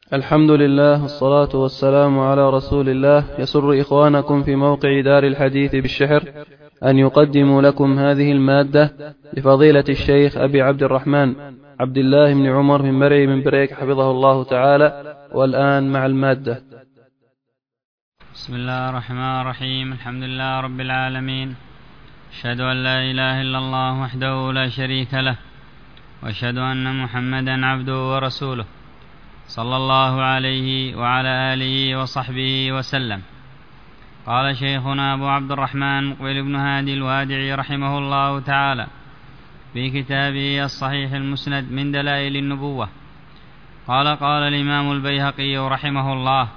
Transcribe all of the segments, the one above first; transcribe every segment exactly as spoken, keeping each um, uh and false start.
الحمد لله والصلاة والسلام على رسول الله. يسر إخوانكم في موقع دار الحديث بالشحر أن يقدموا لكم هذه المادة لفضيلة الشيخ أبي عبد الرحمن عبد الله بن عمر بن مرعي بن بريك حفظه الله تعالى. والآن مع المادة. بسم الله الرحمن الرحيم. الحمد لله رب العالمين، أشهد أن لا إله إلا الله وحده لا شريك له، وأشهد أن محمدا عبده ورسوله، صلى الله عليه وعلى آله وصحبه وسلم. قال شيخنا أبو عبد الرحمن مقبل بن هادي الوادعي رحمه الله تعالى في كتابه الصحيح المسند من دلائل النبوة، قال قال الإمام البيهقي رحمه الله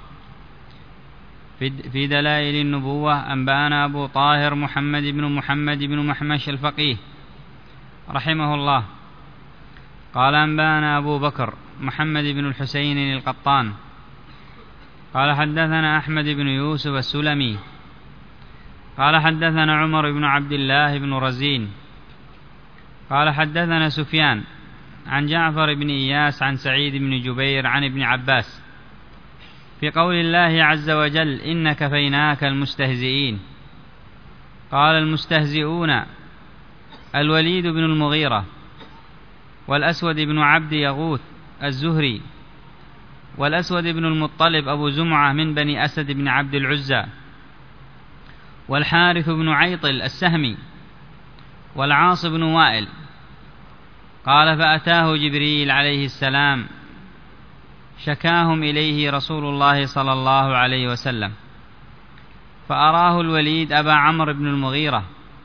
في دلائل النبوة: أنبأنا أبو طاهر محمد بن محمد بن محمش الفقيه رحمه الله قال أنبأنا أبو بكر محمد بن الحسين القطان قال حدثنا أحمد بن يوسف السلمي قال حدثنا عمر بن عبد الله بن رزين قال حدثنا سفيان عن جعفر بن إياس عن سعيد بن جبير عن ابن عباس في قول الله عز وجل: إن كفيناك المستهزئين. قال: المستهزئون الوليد بن المغيرة والأسود بن عبد يغوث الزهري والأسود بن المطلب أبو زمعة من بني أسد بن عبد العزى والحارث بن عيطل السهمي والعاص بن وائل. قال: فأتاه جبريل عليه السلام شكاهم إليه رسول الله صلى الله عليه وسلم، فأراه الوليد أبا عمرو بن المغيرة،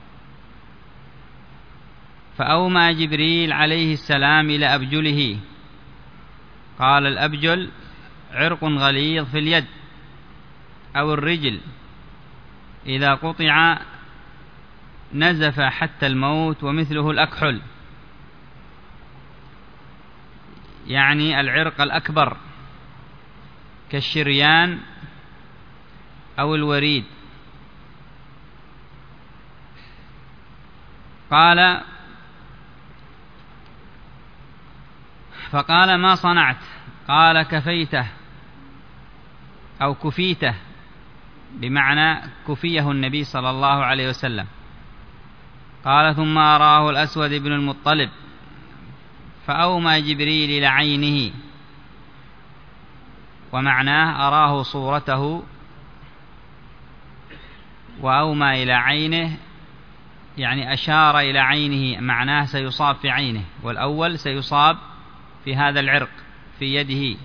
فأومى جبريل عليه السلام إلى أبجله. قال: الأبجل عرق غليظ في اليد أو الرجل، إذا قطع نزف حتى الموت، ومثله الأكحل، يعني العرق الأكبر كالشريان أو الوريد. قال: فقال: ما صنعت؟ قال: كفيته أو كفيته، بمعنى كفيه النبي صلى الله عليه وسلم. قال: ثم أراه الأسود بن المطلب، فأومى جبريل إلى عينه، ومعناه أراه صورته، وأومى إلى عينه يعني أشار إلى عينه، معناه سيصاب في عينه، والأول سيصاب في هذا العرق في يده.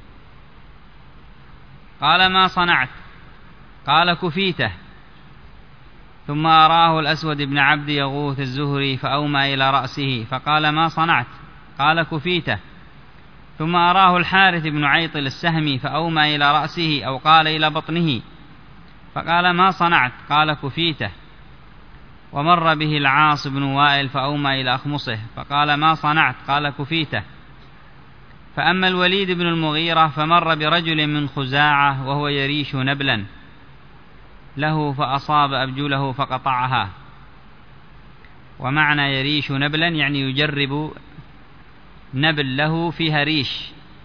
قال: ما صنعت؟ قال: كفيته. ثم أراه الأسود بن عبد يغوث الزهري، فأومى إلى رأسه، فقال: ما صنعت؟ قال: كفيته. ثم أراه الحارث بن عيطل السهمي، فأومى إلى رأسه أو قال إلى بطنه، فقال: ما صنعت؟ قال: كفيته. ومر به العاص بن وائل، فأومى إلى أخمصه، فقال: ما صنعت؟ قال: كفيته. فأما الوليد بن المغيرة فمر برجل من خزاعة وهو يريش نبلا له، فأصاب أبجله فقطعها. ومعنى يريش نبلا يعني يجرب نبل له فيها ريش.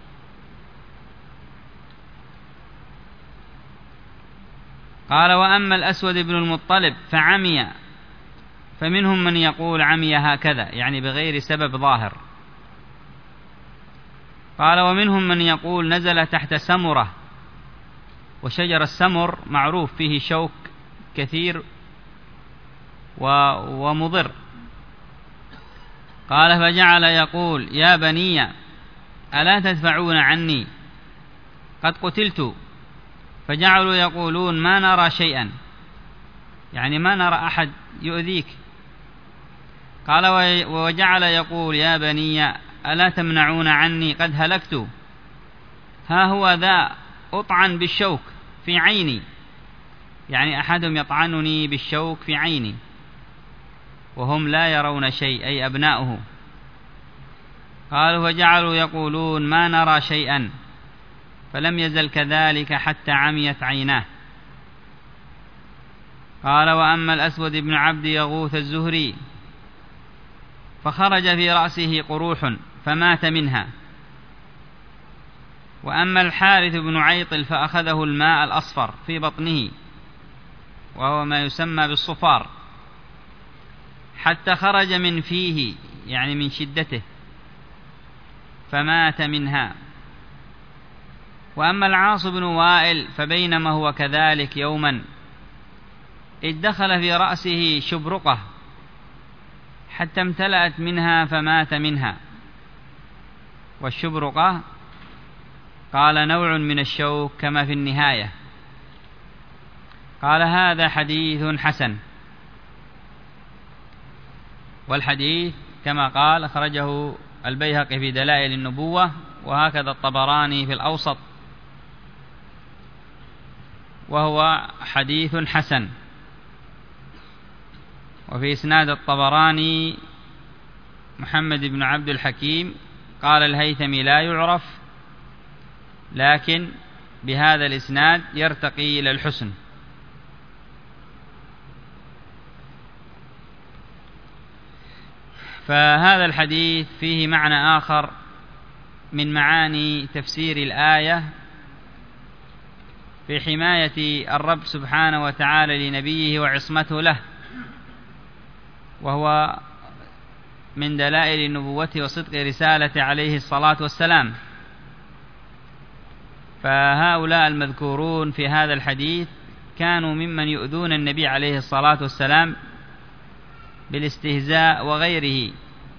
قال: وأما الأسود بن المطلب فعمي، فمنهم من يقول عمي هكذا يعني بغير سبب ظاهر. قال: ومنهم من يقول نزل تحت سمرة، وشجر السمر معروف فيه شوك كثير ومضر. قال: فجعل يقول: يا بني ألا تدفعون عني؟ قد قتلت. فجعلوا يقولون: ما نرى شيئا، يعني ما نرى أحد يؤذيك. قال: وجعل يقول: يا بني ألا تمنعون عني؟ قد هلكت. ها هو ذا أطعن بالشوك في عيني، يعني أحدهم يطعنني بالشوك في عيني، وهم لا يرون شيء، أي أبناؤه. قالوا: فجعلوا يقولون: ما نرى شيئا. فلم يزل كذلك حتى عميت عيناه. قال: وأما الأسود بن عبد يغوث الزهري فخرج في رأسه قروح فمات منها. وأما الحارث بن عيطل فأخذه الماء الأصفر في بطنه وهو ما يسمى بالصفار حتى خرج من فيه، يعني من شدته، فمات منها. وأما العاص بن وائل فبينما هو كذلك يوما إذ دخل في رأسه شبرقة حتى امتلأت منها فمات منها. والشبرقة قال نوع من الشوك كما في النهاية. قال هذا حديث حسن. والحديث كما قال أخرجه البيهقي في دلائل النبوة، وهكذا الطبراني في الأوسط، وهو حديث حسن. وفي إسناد الطبراني محمد بن عبد الحكيم قال الهيثمي لا يعرف، لكن بهذا الإسناد يرتقي إلى الحسن. فهذا الحديث فيه معنى آخر من معاني تفسير الآية في حماية الرب سبحانه وتعالى لنبيه وعصمته له، وهو من دلائل نبوته وصدق رسالته عليه الصلاة والسلام. فهؤلاء المذكورون في هذا الحديث كانوا ممن يؤذون النبي عليه الصلاة والسلام بالاستهزاء وغيره،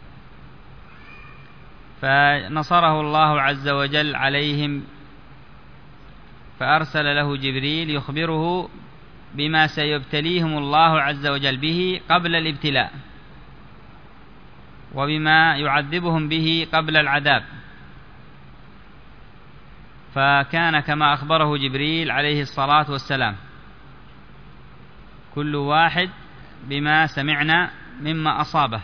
فنصره الله عز وجل عليهم، فأرسل له جبريل يخبره بما سيبتليهم الله عز وجل به قبل الابتلاء، وبما يعذبهم به قبل العذاب. فكان كما أخبره جبريل عليه الصلاة والسلام، كل واحد بما سمعنا مما أصابه.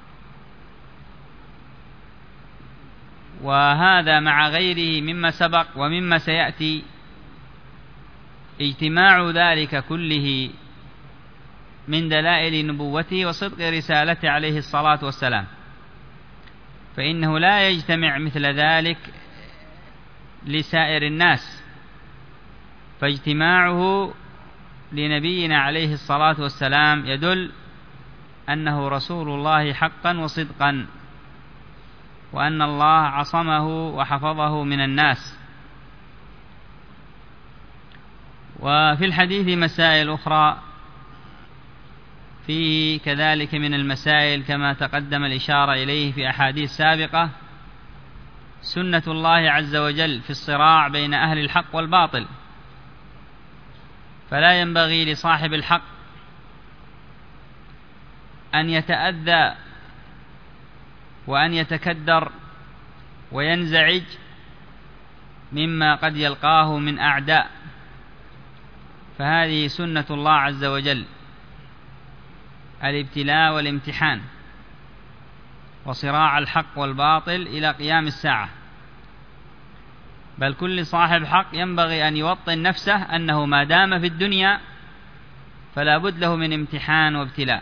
وهذا مع غيره مما سبق ومما سيأتي اجتماع ذلك كله من دلائل نبوته وصدق رسالته عليه الصلاة والسلام، فإنه لا يجتمع مثل ذلك لسائر الناس، فاجتماعه لنبينا عليه الصلاة والسلام يدل أنه رسول الله حقا وصدقا، وأن الله عصمه وحفظه من الناس. وفي الحديث مسائل أخرى فيه كذلك من المسائل كما تقدم الإشارة إليه في أحاديث سابقة، سنة الله عز وجل في الصراع بين أهل الحق والباطل، فلا ينبغي لصاحب الحق أن يتأذى وأن يتكدر وينزعج مما قد يلقاه من أعداء، فهذه سنة الله عز وجل، الابتلاء والامتحان وصراع الحق والباطل إلى قيام الساعة. بل كل صاحب حق ينبغي أن يوطن نفسه أنه ما دام في الدنيا فلا بد له من امتحان وابتلاء.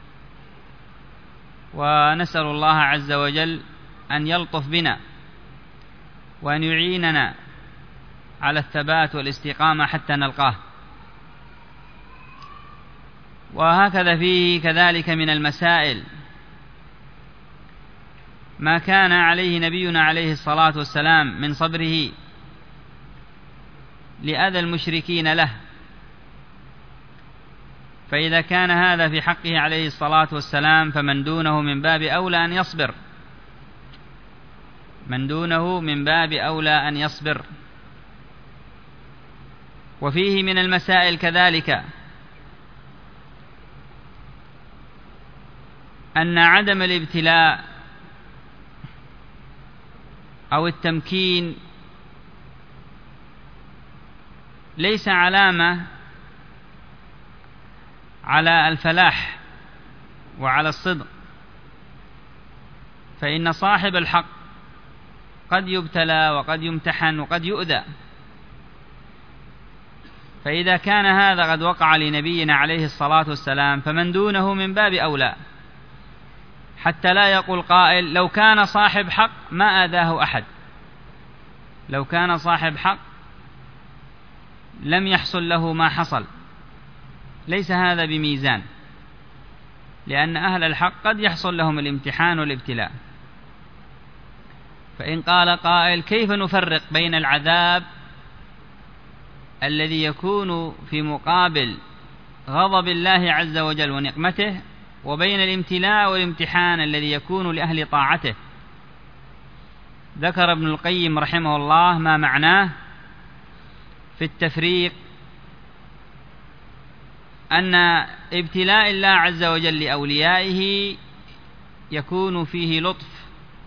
ونسأل الله عز وجل أن يلطف بنا وأن يعيننا على الثبات والاستقامة حتى نلقاه. وهكذا فيه كذلك من المسائل ما كان عليه نبينا عليه الصلاة والسلام من صبره لأذى المشركين له، فإذا كان هذا في حقه عليه الصلاة والسلام فمن دونه من باب أولى أن يصبر، من دونه من باب أولى أن يصبر. وفيه من المسائل كذلك أن عدم الابتلاء أو التمكين ليس علامة على الفلاح وعلى الصدق، فإن صاحب الحق قد يبتلى وقد يمتحن وقد يؤذى. فإذا كان هذا قد وقع لنبينا عليه الصلاة والسلام فمن دونه من باب أولى، حتى لا يقول قائل لو كان صاحب حق ما آذاه أحد، لو كان صاحب حق لم يحصل له ما حصل، ليس هذا بميزان، لأن أهل الحق قد يحصل لهم الامتحان والابتلاء. فإن قال قائل كيف نفرق بين العذاب الذي يكون في مقابل غضب الله عز وجل ونقمته وبين الامتلاء والامتحان الذي يكون لأهل طاعته؟ ذكر ابن القيم رحمه الله ما معناه في التفريق، أن ابتلاء الله عز وجل لأوليائه يكون فيه لطف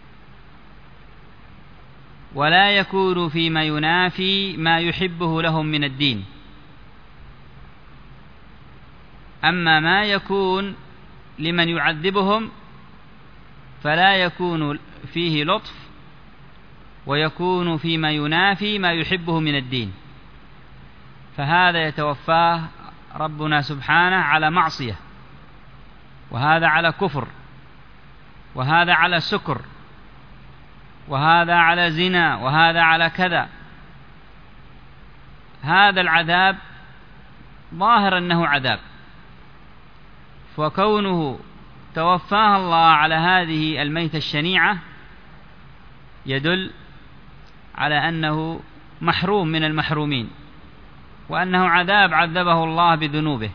ولا يكون فيما ينافي ما يحبه لهم من الدين. أما ما يكون لمن يعذبهم فلا يكون فيه لطف ويكون فيما ينافي ما يحبه من الدين، فهذا يتوفاه ربنا سبحانه على معصية، وهذا على كفر، وهذا على سكر، وهذا على زنا، وهذا على كذا. هذا العذاب ظاهر أنه عذاب، وكونه توفاه الله على هذه الميتة الشنيعة يدل على أنه محروم من المحرومين، وأنه عذاب عذبه الله بذنوبه،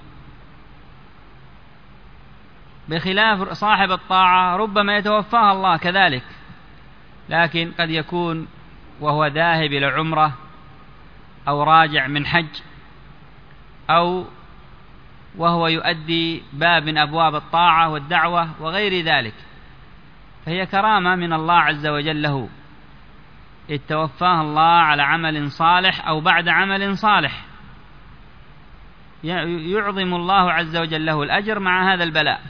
بخلاف صاحب الطاعة ربما يتوفاه الله كذلك، لكن قد يكون وهو ذاهب إلى عمرة أو راجع من حج أو وهو يؤدي باب من أبواب الطاعة والدعوة وغير ذلك، فهي كرامة من الله عز وجل له، إذ توفاه الله على عمل صالح أو بعد عمل صالح، يعظم الله عز وجل له الأجر مع هذا البلاء.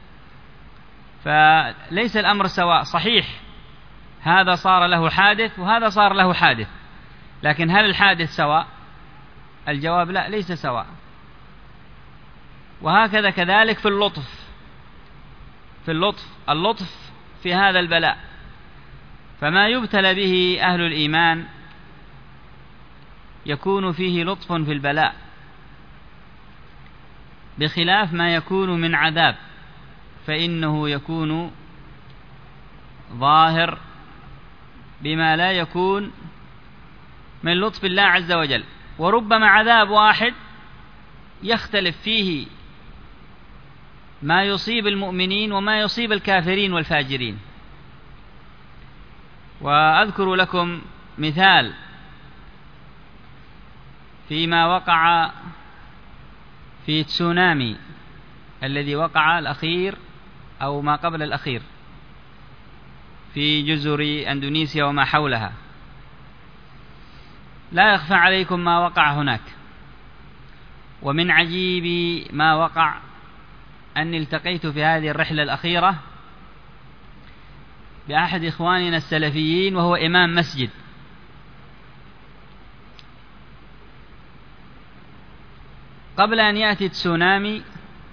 فليس الأمر سواء، صحيح هذا صار له حادث وهذا صار له حادث، لكن هل الحادث سواء؟ الجواب لا، ليس سواء. وهكذا كذلك في اللطف، في اللطف اللطف في هذا البلاء، فما يبتلى به أهل الإيمان يكون فيه لطف في البلاء، بخلاف ما يكون من عذاب فإنه يكون ظاهر بما لا يكون من لطف الله عز وجل. وربما عذاب واحد يختلف فيه ما يصيب المؤمنين وما يصيب الكافرين والفاجرين. وأذكر لكم مثال فيما وقع في تسونامي الذي وقع الأخير أو ما قبل الأخير في جزر أندونيسيا وما حولها. لا يخفى عليكم ما وقع هناك. ومن عجيب ما وقع أني التقيت في هذه الرحلة الأخيرة بأحد إخواننا السلفيين وهو إمام مسجد، قبل أن يأتي تسونامي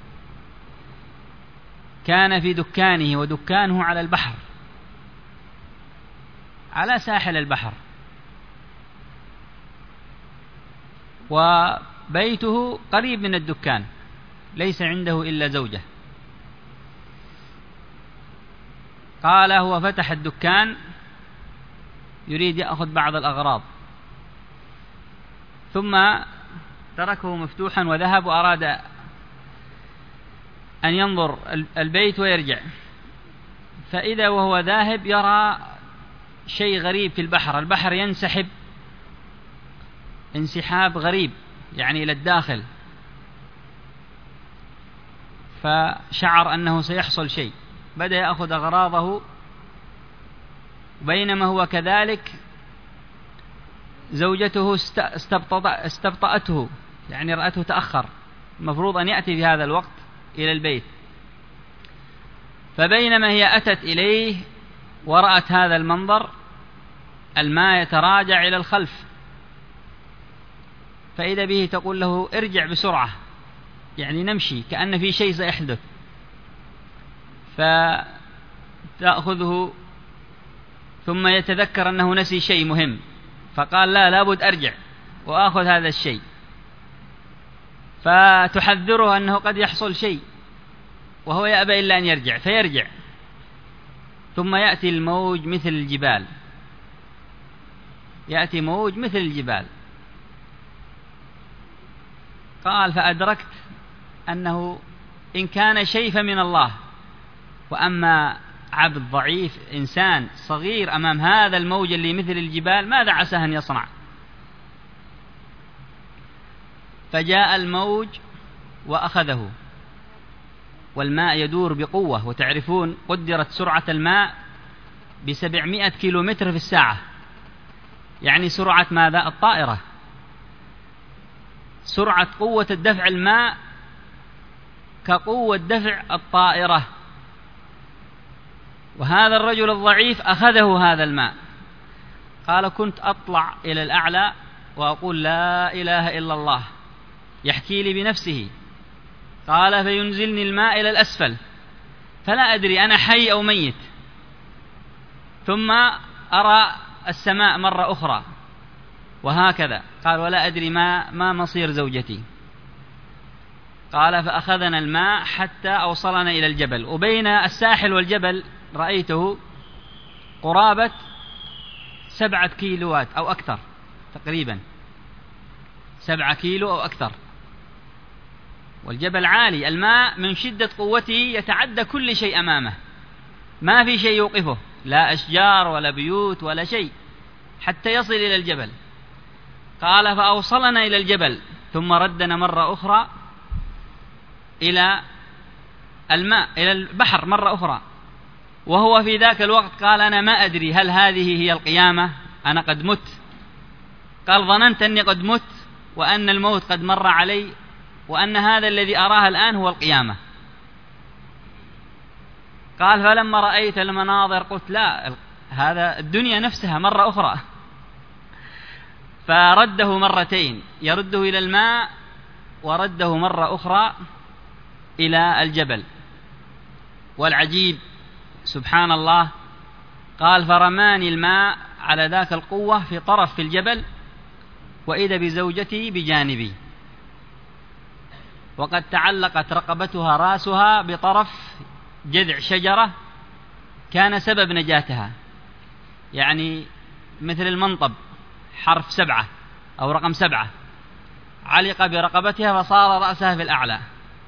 كان في دكانه، ودكانه على البحر، على ساحل البحر، وبيته قريب من الدكان، ليس عنده إلا زوجة. قال هو فتح الدكان يريد يأخذ بعض الأغراض، ثم تركه مفتوحا وذهب، وأراد أن ينظر البيت ويرجع، فإذا وهو ذاهب يرى شيء غريب في البحر. البحر ينسحب انسحاب غريب يعني إلى الداخل، فشعر أنه سيحصل شيء، بدأ يأخذ أغراضه. بينما هو كذلك زوجته استبطأته، يعني رأته تأخر، المفروض أن يأتي في هذا الوقت إلى البيت، فبينما هي أتت إليه ورأت هذا المنظر، الماء يتراجع إلى الخلف، فإذا به تقول له ارجع بسرعة، يعني نمشي كأن في شيء سيحدث، فتأخذه ثم يتذكر أنه نسي شيء مهم، فقال لا لابد أرجع وآخذ هذا الشيء، فتحذره أنه قد يحصل شيء وهو يأبى إلا أن يرجع، فيرجع. ثم يأتي الموج مثل الجبال، يأتي موج مثل الجبال. قال فأدركت أنه إن كان شيء فمن الله، وأما عبد ضعيف إنسان صغير أمام هذا الموج اللي مثل الجبال ماذا عسى أن يصنع؟ فجاء الموج وأخذه، والماء يدور بقوة، وتعرفون قدرت سرعة الماء بسبعمائة كيلومتر في الساعة، يعني سرعة ماذا؟ الطائرة. سرعة قوة الدفع الماء كقوة دفع الطائرة. وهذا الرجل الضعيف أخذه هذا الماء. قال كنت أطلع إلى الأعلى وأقول لا إله إلا الله، يحكي لي بنفسه. قال فينزلني الماء إلى الأسفل فلا أدري أنا حي أو ميت، ثم أرى السماء مرة أخرى وهكذا. قال ولا أدري ما, ما مصير زوجتي. قال فأخذنا الماء حتى أوصلنا إلى الجبل، وبين الساحل والجبل رأيته قرابة سبعة كيلوات أو أكثر، تقريبا سبعة كيلو أو أكثر، والجبل عالي. الماء من شدة قوته يتعدى كل شيء أمامه، ما في شيء يوقفه، لا أشجار ولا بيوت ولا شيء، حتى يصل إلى الجبل. قال فأوصلنا إلى الجبل ثم ردنا مرة أخرى إلى الماء، إلى البحر مرة أخرى. وهو في ذاك الوقت قال أنا ما أدري هل هذه هي القيامة، أنا قد مت. قال ظننت أني قد مت وأن الموت قد مر علي، وأن هذا الذي أراه الآن هو القيامة. قال فلما رأيت المناظر قلت لا، هذا الدنيا نفسها مرة أخرى. فرده مرتين، يرده إلى الماء ورده مرة أخرى إلى الجبل. والعجيب سبحان الله، قال فرماني الماء على ذاك القوة في طرف في الجبل، وإذا بزوجتي بجانبي، وقد تعلقت رقبتها راسها بطرف جذع شجرة كان سبب نجاتها، يعني مثل المنطب حرف سبعة أو رقم سبعة، علق برقبتها فصار رأسها في الأعلى.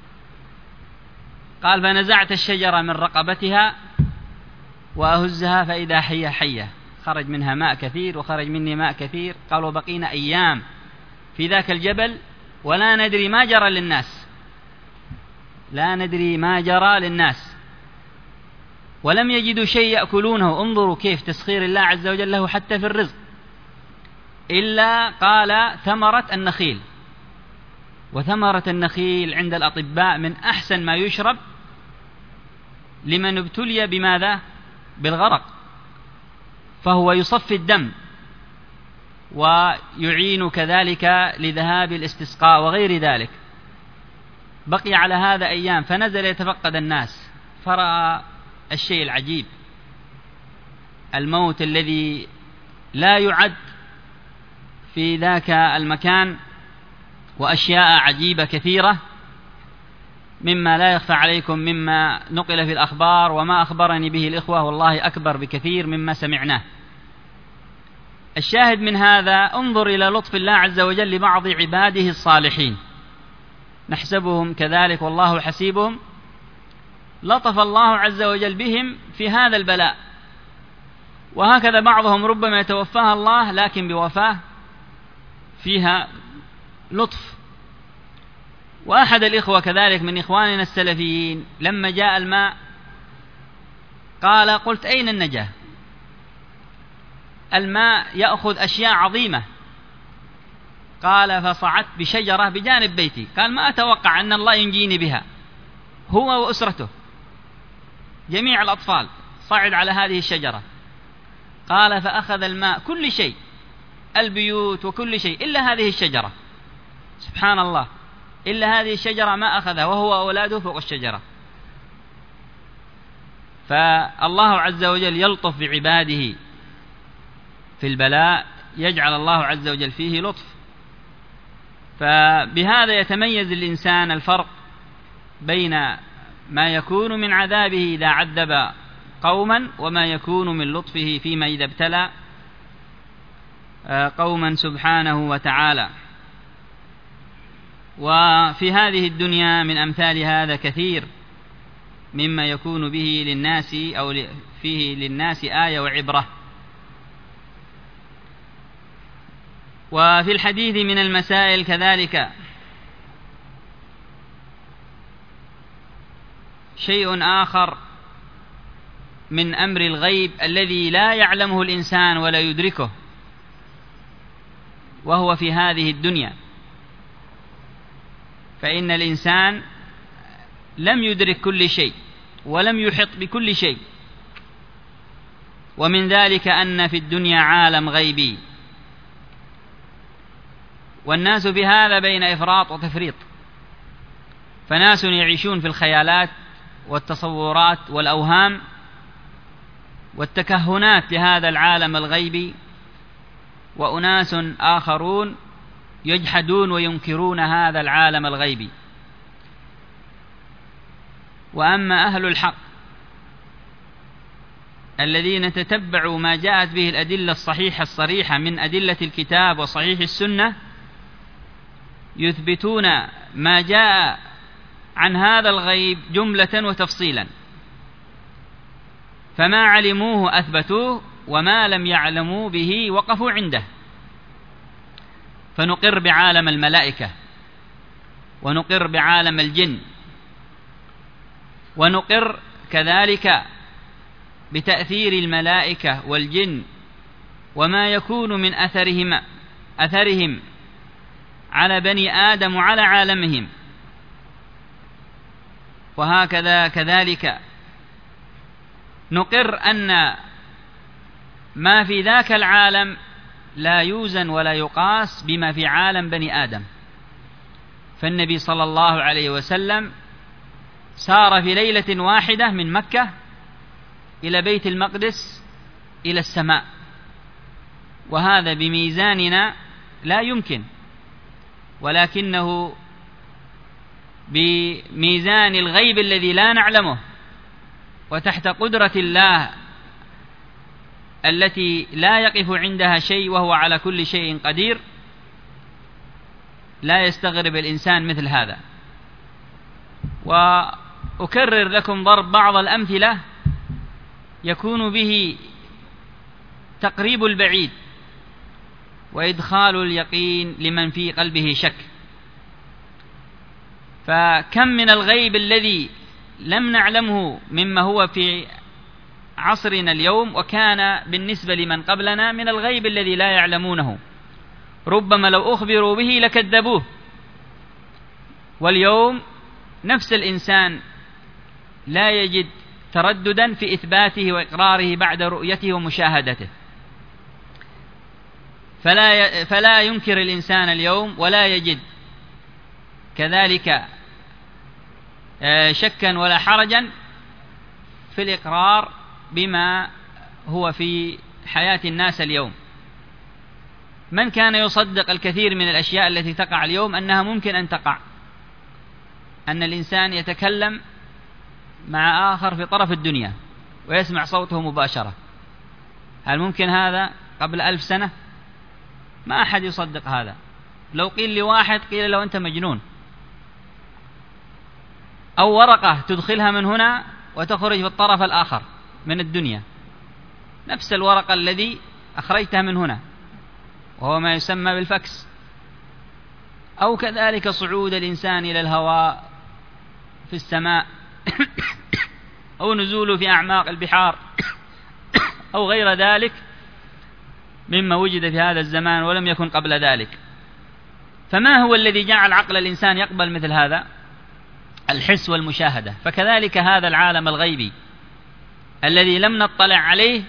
قال فنزعت الشجرة من رقبتها وأهزها فإذا حية حية، خرج منها ماء كثير وخرج مني ماء كثير. قال وبقينا أيام في ذاك الجبل ولا ندري ما جرى للناس، لا ندري ما جرى للناس، ولم يجدوا شيء يأكلونه. انظروا كيف تسخير الله عز وجل له حتى في الرزق، إلا قال ثمرة النخيل. وثمرة النخيل عند الأطباء من أحسن ما يشرب لمن ابتلي بماذا؟ بالغرق، فهو يصفي الدم ويعين كذلك لذهاب الاستسقاء وغير ذلك. بقي على هذا أيام، فنزل يتفقد الناس، فرأى الشيء العجيب، الموت الذي لا يعد في ذاك المكان، وأشياء عجيبة كثيرة مما لا يخفى عليكم مما نقل في الأخبار، وما أخبرني به الإخوة والله أكبر بكثير مما سمعناه. الشاهد من هذا انظر إلى لطف الله عز وجل لبعض عباده الصالحين، نحسبهم كذلك والله حسيبهم. لطف الله عز وجل بهم في هذا البلاء، وهكذا بعضهم ربما يتوفاها الله لكن بوفاة فيها لطف. وأحد الإخوة كذلك من إخواننا السلفيين لما جاء الماء قال قلت أين النجاة؟ الماء يأخذ أشياء عظيمة. قال فصعدت بشجرة بجانب بيتي، قال ما أتوقع أن الله ينجيني بها، هو وأسرته جميع الأطفال، صعد على هذه الشجرة. قال فأخذ الماء كل شيء، البيوت وكل شيء، إلا هذه الشجرة، سبحان الله، إلا هذه الشجرة ما أخذها، وهو وأولاده فوق الشجرة. فالله عز وجل يلطف بعباده في البلاء يجعل الله عز وجل فيه لطف. فبهذا يتميز الإنسان الفرق بين ما يكون من عذابه إذا عذب قوما وما يكون من لطفه فيما إذا ابتلى قوما سبحانه وتعالى. وفي هذه الدنيا من أمثال هذا كثير مما يكون به للناس أو فيه للناس آية وعبرة. وفي الحديث من المسائل كذلك شيء آخر من أمر الغيب الذي لا يعلمه الإنسان ولا يدركه، وهو في هذه الدنيا. فإن الإنسان لم يدرك كل شيء ولم يحط بكل شيء، ومن ذلك أن في الدنيا عالم غيبي، والناس بهذا بين إفراط وتفريط. فناس يعيشون في الخيالات والتصورات والأوهام والتكهنات لهذا العالم الغيبي، وأناس آخرون يجحدون وينكرون هذا العالم الغيبي. وأما أهل الحق الذين تتبعوا ما جاءت به الأدلة الصحيحة الصريحة من أدلة الكتاب وصحيح السنة، يثبتون ما جاء عن هذا الغيب جملة وتفصيلا، فما علموه أثبتوه، وما لم يعلموا به وقفوا عنده. فنقر بعالم الملائكة، ونقر بعالم الجن، ونقر كذلك بتأثير الملائكة والجن وما يكون من أثرهم أثرهم على بني آدم وعلى عالمهم. وهكذا كذلك نقر أن ما في ذاك العالم لا يوزن ولا يقاس بما في عالم بني آدم. فالنبي صلى الله عليه وسلم سار في ليلة واحدة من مكة إلى بيت المقدس إلى السماء، وهذا بميزاننا لا يمكن، ولكنه بميزان الغيب الذي لا نعلمه، وتحت قدرة الله التي لا يقف عندها شيء وهو على كل شيء قدير، لا يستغرب الإنسان مثل هذا. وأكرر لكم ضرب بعض الأمثلة يكون به تقريب البعيد وإدخال اليقين لمن في قلبه شك. فكم من الغيب الذي لم نعلمه مما هو في عصرنا اليوم، وكان بالنسبة لمن قبلنا من الغيب الذي لا يعلمونه، ربما لو أخبروا به لكذبوه. واليوم نفس الإنسان لا يجد ترددا في إثباته وإقراره بعد رؤيته ومشاهدته. فلا فلا ينكر الإنسان اليوم ولا يجد كذلك شكا ولا حرجا في الإقرار بما هو في حياة الناس اليوم. من كان يصدق الكثير من الأشياء التي تقع اليوم أنها ممكن أن تقع، أن الإنسان يتكلم مع آخر في طرف الدنيا ويسمع صوته مباشرة؟ هل ممكن هذا قبل ألف سنة؟ ما أحد يصدق هذا. لو قيل لواحد قيل له أنت مجنون. أو ورقة تدخلها من هنا وتخرج في الطرف الآخر من الدنيا، نفس الورقة الذي أخرجتها من هنا، وهو ما يسمى بالفكس. أو كذلك صعود الإنسان إلى الهواء في السماء، أو نزوله في أعماق البحار، أو غير ذلك مما وجد في هذا الزمان ولم يكن قبل ذلك. فما هو الذي جعل عقل الإنسان يقبل مثل هذا؟ الحس والمشاهدة. فكذلك هذا العالم الغيبي الذي لم نطلع عليه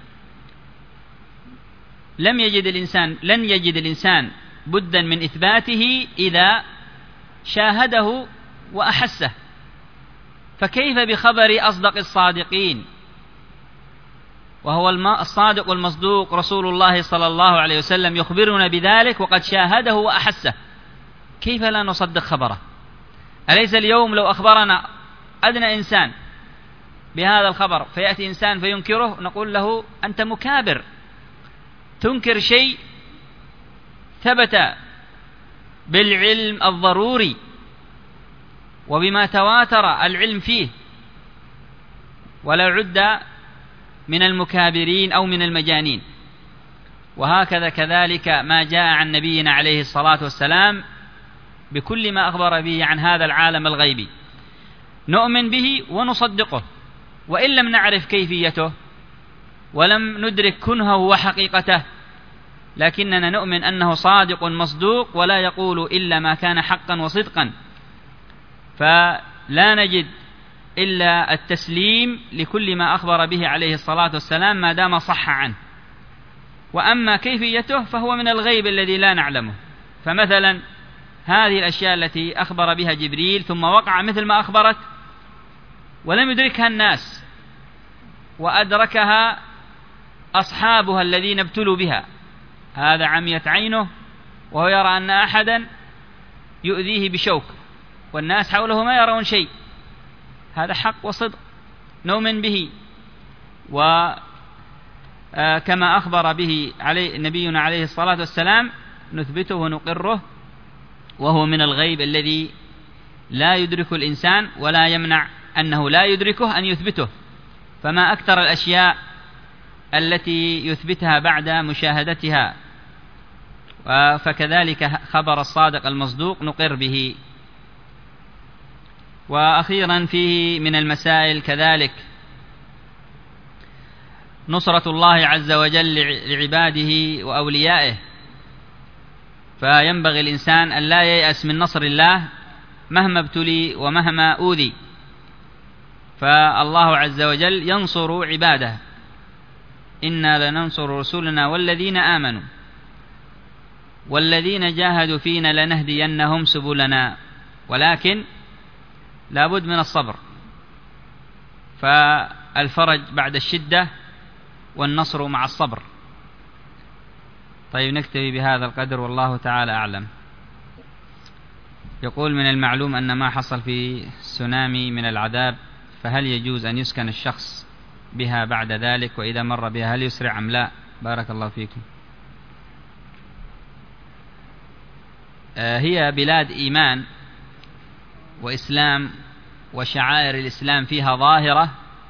لم يجد الإنسان لن يجد الإنسان بدا من إثباته إذا شاهده وأحسه. فكيف بخبر أصدق الصادقين وهو الصادق المصدوق رسول الله صلى الله عليه وسلم يخبرنا بذلك وقد شاهده وأحسه، كيف لا نصدق خبره؟ أليس اليوم لو أخبرنا أدنى إنسان بهذا الخبر فيأتي إنسان فينكره نقول له أنت مكابر، تنكر شيء ثبت بالعلم الضروري وبما تواتر العلم فيه، ولا عد من المكابرين أو من المجانين. وهكذا كذلك ما جاء عن نبينا عليه الصلاة والسلام بكل ما أخبر به عن هذا العالم الغيبي نؤمن به ونصدقه، وإن لم نعرف كيفيته ولم ندرك كنهه وحقيقته، لكننا نؤمن أنه صادق مصدوق ولا يقول إلا ما كان حقا وصدقا، فلا نجد إلا التسليم لكل ما أخبر به عليه الصلاة والسلام ما دام صح عنه. وأما كيفيته فهو من الغيب الذي لا نعلمه. فمثلا هذه الأشياء التي أخبر بها جبريل ثم وقع مثل ما أخبرت ولم يدركها الناس وأدركها أصحابها الذين ابتلوا بها، هذا عميت عينه وهو يرى أن أحدا يؤذيه بشوك والناس حوله ما يرون شيء، هذا حق وصدق نؤمن به. وكما أخبر به علي نبينا عليه الصلاة والسلام نثبته ونقره، وهو من الغيب الذي لا يدرك الإنسان ولا يمنع أنه لا يدركه أن يثبته. فما أكثر الأشياء التي يثبتها بعد مشاهدتها، فكذلك خبر الصادق المصدوق نقر به. وأخيرا فيه من المسائل كذلك نصرة الله عز وجل لعباده وأوليائه، فينبغي الإنسان أن لا ييأس من نصر الله مهما ابتلي ومهما أوذي، فالله عز وجل ينصر عباده، إنا لننصر رسلنا والذين آمنوا والذين جاهدوا فينا لنهدينهم سبلنا، ولكن لا بد من الصبر، فالفرج بعد الشدة والنصر مع الصبر. طيب نكتفي بهذا القدر والله تعالى أعلم. يقول من المعلوم أن ما حصل في سونامي من العذاب، فهل يجوز أن يسكن الشخص بها بعد ذلك، وإذا مر بها هل يسرع أم لا؟ بارك الله فيكم. هي بلاد إيمان وإسلام وشعائر الإسلام فيها ظاهرة،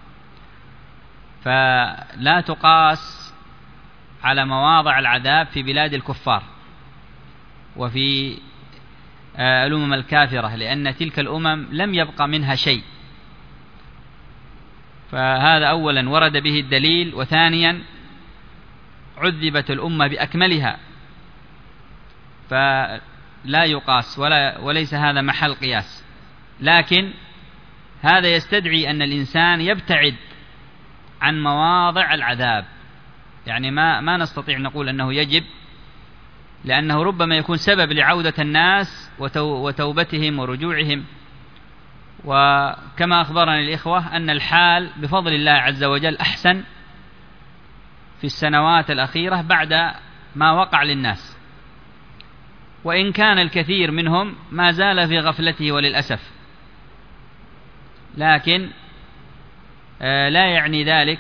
فلا تقاس على مواضع العذاب في بلاد الكفار وفي الأمم الكافرة، لأن تلك الأمم لم يبقى منها شيء، فهذا أولا ورد به الدليل، وثانيا عذبت الأمة بأكملها، فلا يقاس ولا وليس هذا محل قياس. لكن هذا يستدعي أن الإنسان يبتعد عن مواضع العذاب، يعني ما ما نستطيع نقول أنه يجب، لأنه ربما يكون سبب لعودة الناس وتوبتهم ورجوعهم. وكما أخبرنا الإخوة أن الحال بفضل الله عز وجل أحسن في السنوات الأخيرة بعد ما وقع للناس، وإن كان الكثير منهم ما زال في غفلته وللأسف، لكن لا يعني ذلك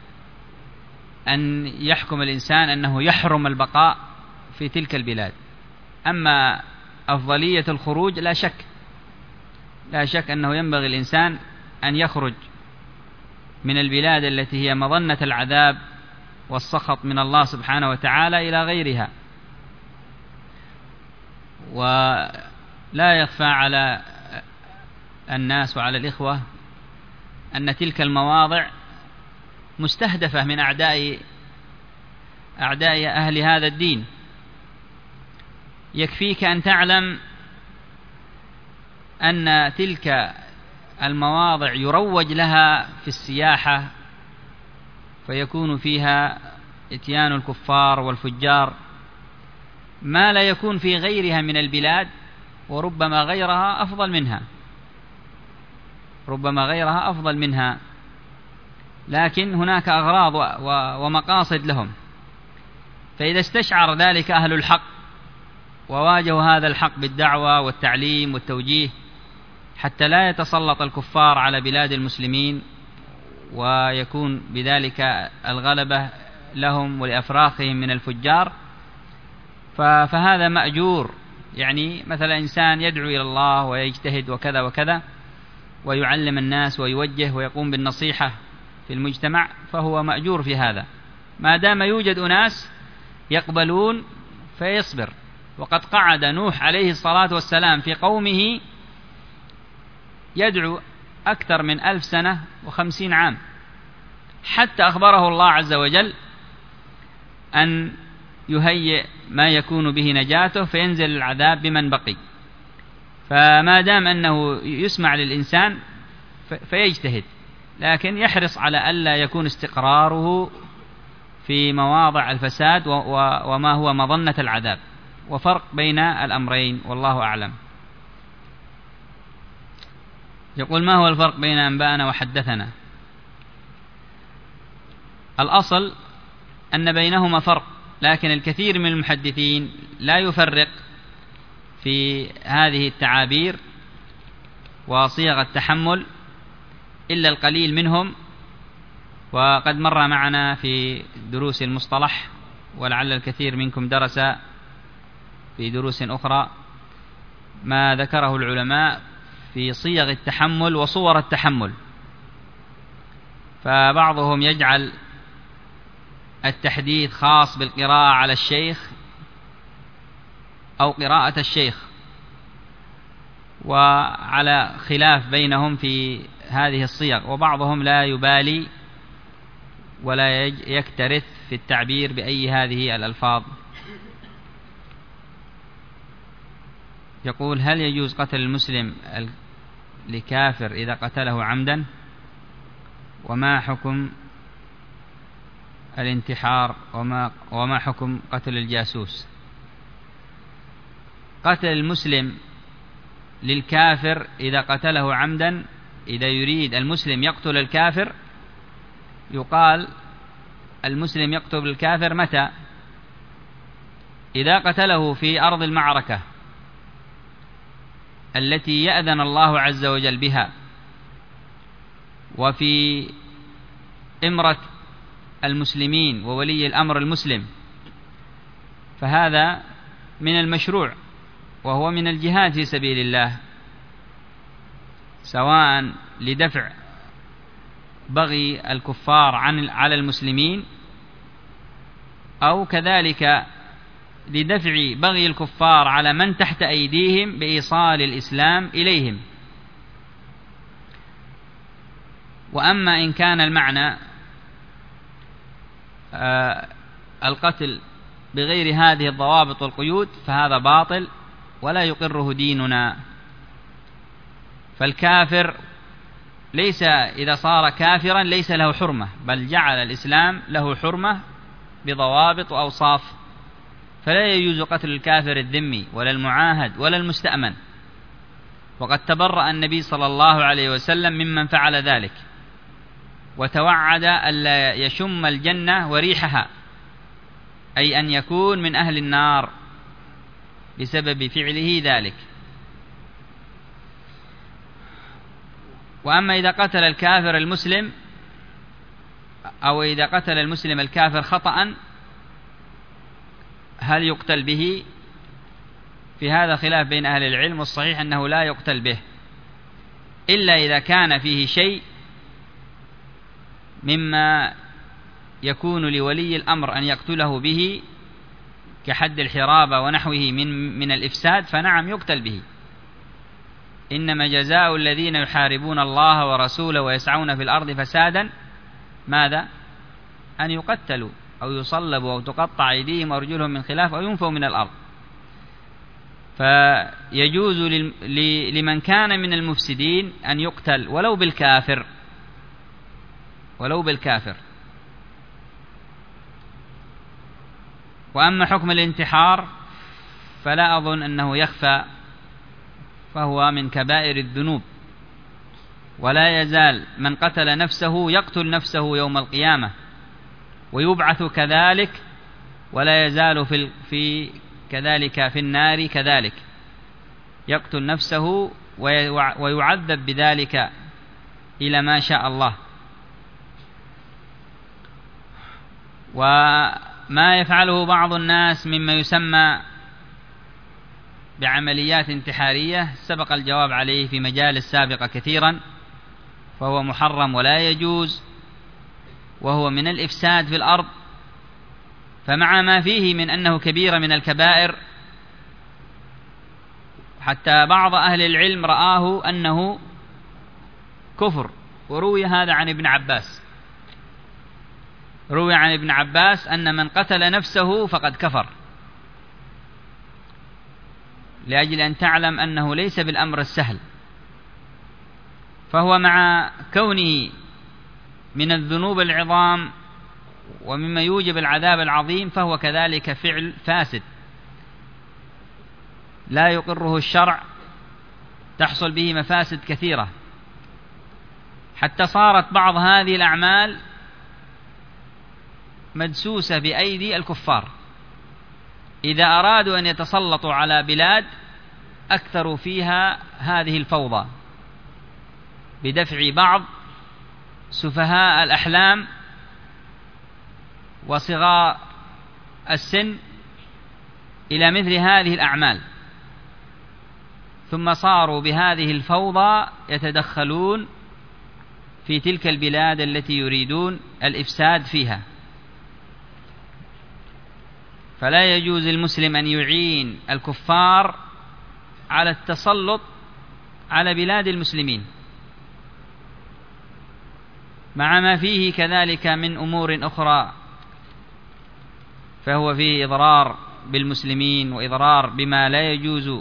أن يحكم الإنسان أنه يحرم البقاء في تلك البلاد. أما أفضلية الخروج لا شك لا شك أنه ينبغي الإنسان أن يخرج من البلاد التي هي مظنة العذاب والسخط من الله سبحانه وتعالى إلى غيرها. ولا يخفى على الناس وعلى الإخوة أن تلك المواضع مستهدفة من أعداء أعداء أهل هذا الدين. يكفيك أن تعلم أن تلك المواضع يروج لها في السياحة، فيكون فيها إتيان الكفار والفجار ما لا يكون في غيرها من البلاد، وربما غيرها أفضل منها ربما غيرها أفضل منها لكن هناك أغراض ومقاصد لهم. فإذا استشعر ذلك أهل الحق وواجهوا هذا الحق بالدعوة والتعليم والتوجيه حتى لا يتسلط الكفار على بلاد المسلمين ويكون بذلك الغلبة لهم ولأفراخهم من الفجار، فهذا مأجور. يعني مثلا إنسان يدعو إلى الله ويجتهد وكذا وكذا ويعلم الناس ويوجه ويقوم بالنصيحة في المجتمع، فهو مأجور في هذا ما دام يوجد أناس يقبلون فيصبر. وقد قعد نوح عليه الصلاة والسلام في قومه يدعو أكثر من ألف سنة وخمسين عام، حتى أخبره الله عز وجل أن يهيئ ما يكون به نجاته فينزل العذاب بمن بقي. فما دام أنه يسمع للإنسان فيجتهد، لكن يحرص على ألا يكون استقراره في مواضع الفساد وما هو مظنة العذاب، وفرق بين الأمرين والله أعلم. يقول: ما هو الفرق بين أنباءنا وحدثنا؟ الأصل أن بينهما فرق، لكن الكثير من المحدثين لا يفرق في هذه التعابير وصيغ التحمل إلا القليل منهم. وقد مر معنا في دروس المصطلح، ولعل الكثير منكم درس في دروس أخرى ما ذكره العلماء في صيغ التحمل وصور التحمل. فبعضهم يجعل التحديث خاص بالقراءة على الشيخ أو قراءة الشيخ، وعلى خلاف بينهم في هذه الصيغ، وبعضهم لا يبالي ولا يكترث في التعبير بأي هذه الألفاظ. يقول: هل يجوز قتل المسلم لكافر إذا قتله عمدا؟ وما حكم الانتحار وما, وما حكم قتل الجاسوس؟ قتل المسلم للكافر إذا قتله عمدا، إذا يريد المسلم يقتل الكافر، يقال المسلم يقتل الكافر متى؟ إذا قتله في أرض المعركة التي يأذن الله عز وجل بها، وفي إمرة المسلمين وولي الأمر المسلم، فهذا من المشروع وهو من الجهاد في سبيل الله، سواء لدفع بغي الكفار عن على المسلمين أو كذلك لدفع بغي الكفار على من تحت أيديهم بإيصال الإسلام إليهم. وأما إن كان المعنى آه القتل بغير هذه الضوابط والقيود فهذا باطل ولا يقره ديننا. فالكافر ليس إذا صار كافرا ليس له حرمة، بل جعل الإسلام له حرمة بضوابط وأوصاف، فلا يجوز قتل الكافر الذمي ولا المعاهد ولا المستأمن. وقد تبرأ النبي صلى الله عليه وسلم ممن فعل ذلك، وتوعد ألا يشم الجنة وريحها، أي أن يكون من أهل النار بسبب فعله ذلك. وأما إذا قتل الكافر المسلم أو إذا قتل المسلم الكافر خطأ هل يقتل به؟ في هذا خلاف بين أهل العلم، والصحيح أنه لا يقتل به إلا إذا كان فيه شيء مما يكون لولي الأمر أن يقتله به كحد الحرابة ونحوه من من الإفساد، فنعم يقتل به. إنما جزاء الذين يحاربون الله ورسوله ويسعون في الأرض فسادا ماذا؟ أن يقتلوا أو يصلبوا أو تقطع أيديهم وأرجلهم من خلاف أو ينفوا من الأرض. فيجوز لمن كان من المفسدين أن يقتل ولو بالكافر ولو بالكافر. وأما حكم الانتحار فلا أظن أنه يخفى، فهو من كبائر الذنوب، ولا يزال من قتل نفسه يقتل نفسه يوم القيامة ويبعث كذلك، ولا يزال في, في كذلك في النار كذلك يقتل نفسه ويعذب بذلك إلى ما شاء الله. وما يفعله بعض الناس مما يسمى بعمليات انتحارية سبق الجواب عليه في مجالس سابقة كثيرا، فهو محرم ولا يجوز، وهو من الإفساد في الأرض. فمع ما فيه من أنه كبيرة من الكبائر، حتى بعض أهل العلم رآه أنه كفر، وروي هذا عن ابن عباس، روي عن ابن عباس أن من قتل نفسه فقد كفر، لأجل أن تعلم أنه ليس بالأمر السهل. فهو مع كونه من الذنوب العظام ومما يوجب العذاب العظيم، فهو كذلك فعل فاسد لا يقره الشرع، تحصل به مفاسد كثيرة، حتى صارت بعض هذه الأعمال مدسوسة بأيدي الكفار. إذا أرادوا أن يتسلطوا على بلاد أكثروا فيها هذه الفوضى بدفع بعض سفهاء الأحلام وصغار السن إلى مثل هذه الأعمال، ثم صاروا بهذه الفوضى يتدخلون في تلك البلاد التي يريدون الإفساد فيها. فلا يجوز للمسلم أن يعين الكفار على التسلط على بلاد المسلمين، مع ما فيه كذلك من أمور أخرى، فهو فيه إضرار بالمسلمين وإضرار بما لا يجوز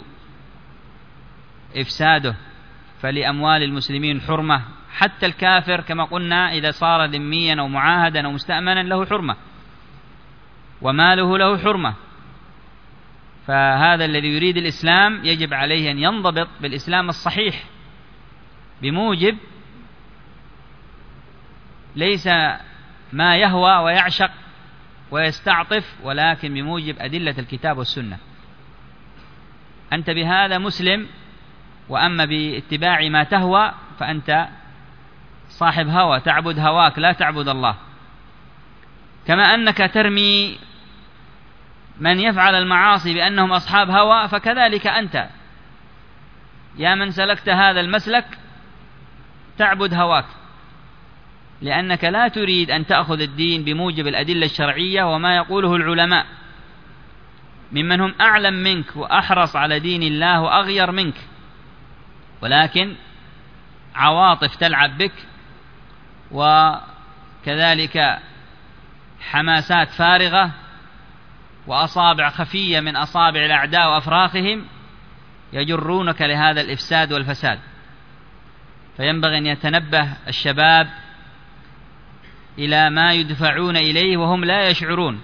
إفساده، فلأموال المسلمين حرمة، حتى الكافر كما قلنا إذا صار ذميا أو معاهدا أو مستأمنا له حرمة وماله له حرمة. فهذا الذي يريد الإسلام يجب عليه أن ينضبط بالإسلام الصحيح بموجب ليس ما يهوى ويعشق ويستعطف، ولكن بموجب أدلة الكتاب والسنة. أنت بهذا مسلم، وأما باتباع ما تهوى فأنت صاحب هوى، تعبد هواك لا تعبد الله. كما أنك ترمي من يفعل المعاصي بأنهم أصحاب هوى، فكذلك أنت يا من سلكت هذا المسلك تعبد هواك، لأنك لا تريد أن تأخذ الدين بموجب الأدلة الشرعية وما يقوله العلماء ممن هم أعلم منك وأحرص على دين الله وأغير منك، ولكن عواطف تلعب بك وكذلك حماسات فارغة وأصابع خفية من أصابع الأعداء وأفراخهم يجرونك لهذا الإفساد والفساد. فينبغي أن يتنبه الشباب إلى ما يدفعون إليه وهم لا يشعرون،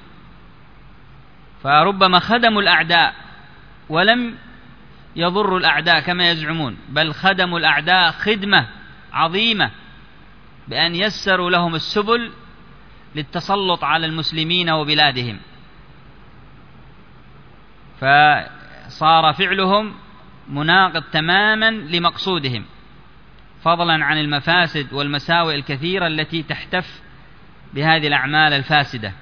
فربما خدموا الأعداء ولم يضروا الأعداء كما يزعمون، بل خدموا الأعداء خدمة عظيمة بأن يسروا لهم السبل للتسلط على المسلمين وبلادهم، فصار فعلهم مناقض تماما لمقصودهم، فضلا عن المفاسد والمساوئ الكثيرة التي تحتف بهذه الأعمال الفاسدة.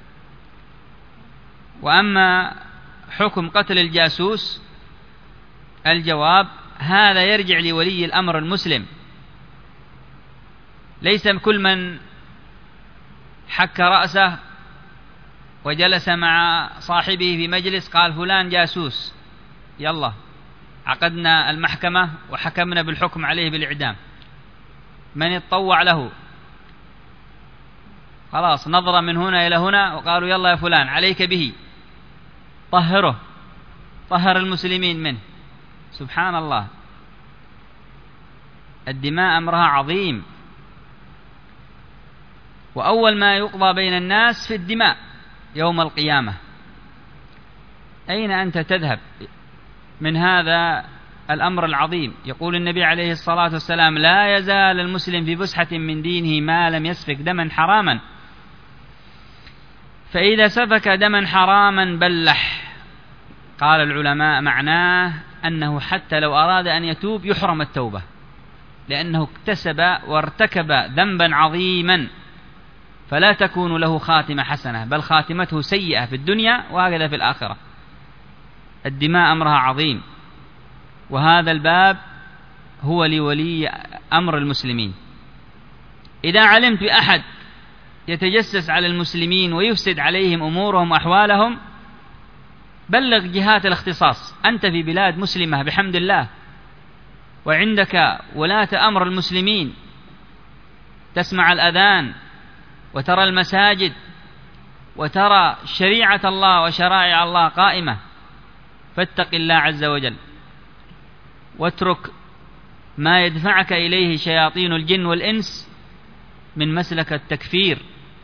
وأما حكم قتل الجاسوس، الجواب هذا يرجع لولي الأمر المسلم، ليس كل من حك رأسه وجلس مع صاحبه في مجلس قال فلان جاسوس يلا عقدنا المحكمة وحكمنا بالحكم عليه بالإعدام، من يتطوع له خلاص نظرة من هنا إلى هنا وقالوا يلا يا فلان عليك به طهره، طهر المسلمين منه. سبحان الله، الدماء أمرها عظيم، وأول ما يقضى بين الناس في الدماء يوم القيامة. أين أنت تذهب من هذا الأمر العظيم. يقول النبي عليه الصلاة والسلام: لا يزال المسلم في فسحة من دينه ما لم يسفك دما حراما، فإذا سفك دما حراما بلح. قال العلماء: معناه أنه حتى لو أراد أن يتوب يحرم التوبة، لأنه اكتسب وارتكب ذنبا عظيما، فلا تكون له خاتمة حسنة، بل خاتمته سيئة في الدنيا وهكذا في الآخرة. الدماء أمرها عظيم، وهذا الباب هو لولي أمر المسلمين. إذا علمت بأحد يتجسس على المسلمين ويفسد عليهم أمورهم وأحوالهم، بلغ جهات الاختصاص. أنت في بلاد مسلمة بحمد الله، وعندك ولاة أمر المسلمين، تسمع الأذان وترى المساجد وترى شريعة الله وشرائع الله قائمة، فاتق الله عز وجل، واترك ما يدفعك إليه شياطين الجن والإنس من مسلك التكفير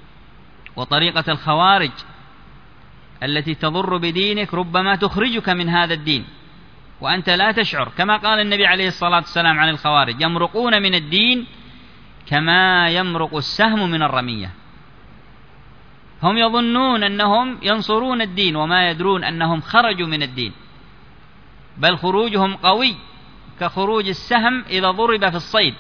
وطريقة الخوارج التي تضر بدينك، ربما تخرجك من هذا الدين وأنت لا تشعر، كما قال النبي عليه الصلاة والسلام عن الخوارج: يمرقون من الدين كما يمرق السهم من الرمية. هم يظنون أنهم ينصرون الدين وما يدرون أنهم خرجوا من الدين، بل خروجهم قوي كخروج السهم إذا ضرب في الصيد،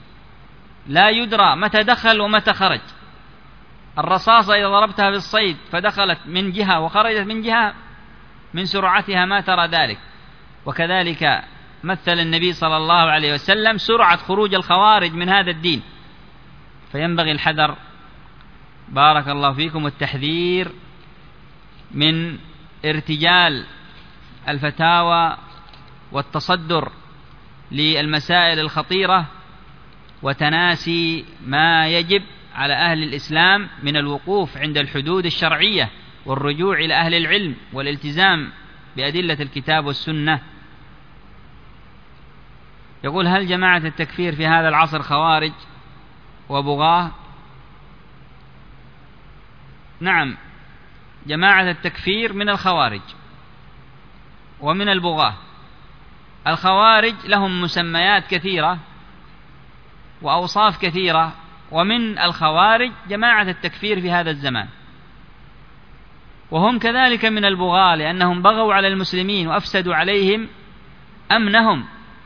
لا يدرى متى دخل ومتى خرج. الرصاصة إذا ضربتها في الصيد فدخلت من جهة وخرجت من جهة، من سرعتها ما ترى ذلك. وكذلك مثل النبي صلى الله عليه وسلم سرعة خروج الخوارج من هذا الدين، فينبغي الحذر بارك الله فيكم والتحذير من ارتجال الفتاوى والتصدر للمسائل الخطيرة، وتناسي ما يجب على أهل الإسلام من الوقوف عند الحدود الشرعية والرجوع إلى أهل العلم والالتزام بأدلة الكتاب والسنة. يقول: هل جماعة التكفير في هذا العصر خوارج وبغاة؟ نعم، جماعة التكفير من الخوارج ومن البغاة. الخوارج لهم مسميات كثيرة وأوصاف كثيرة، ومن الخوارج جماعة التكفير في هذا الزمان، وهم كذلك من البغاة لأنهم بغوا على المسلمين وأفسدوا عليهم أمنهم،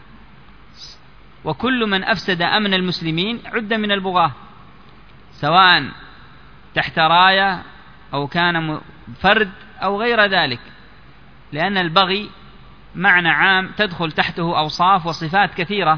وكل من أفسد أمن المسلمين عد من البغاة، سواء تحت راية أو كان فرد أو غير ذلك، لأن البغي معنى عام تدخل تحته أوصاف وصفات كثيرة،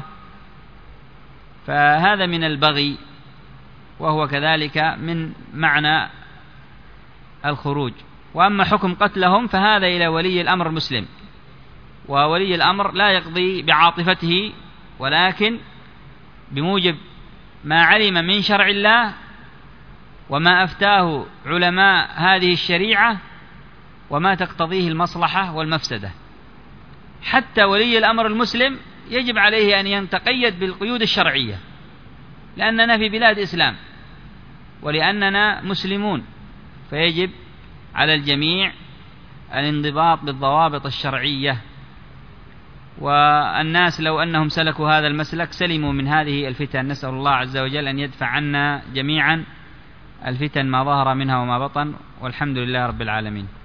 فهذا من البغي، وهو كذلك من معنى الخروج. وأما حكم قتلهم فهذا إلى ولي الأمر المسلم، وولي الأمر لا يقضي بعاطفته، ولكن بموجب ما علم من شرع الله وما أفتاه علماء هذه الشريعة وما تقتضيه المصلحة والمفسدة. حتى ولي الأمر المسلم يجب عليه أن يتقيد بالقيود الشرعية، لأننا في بلاد إسلام ولأننا مسلمون، فيجب على الجميع الانضباط بالضوابط الشرعية. والناس لو أنهم سلكوا هذا المسلك سلموا من هذه الفتن. نسأل الله عز وجل أن يدفع عنا جميعا الفتن ما ظهر منها وما بطن، والحمد لله رب العالمين.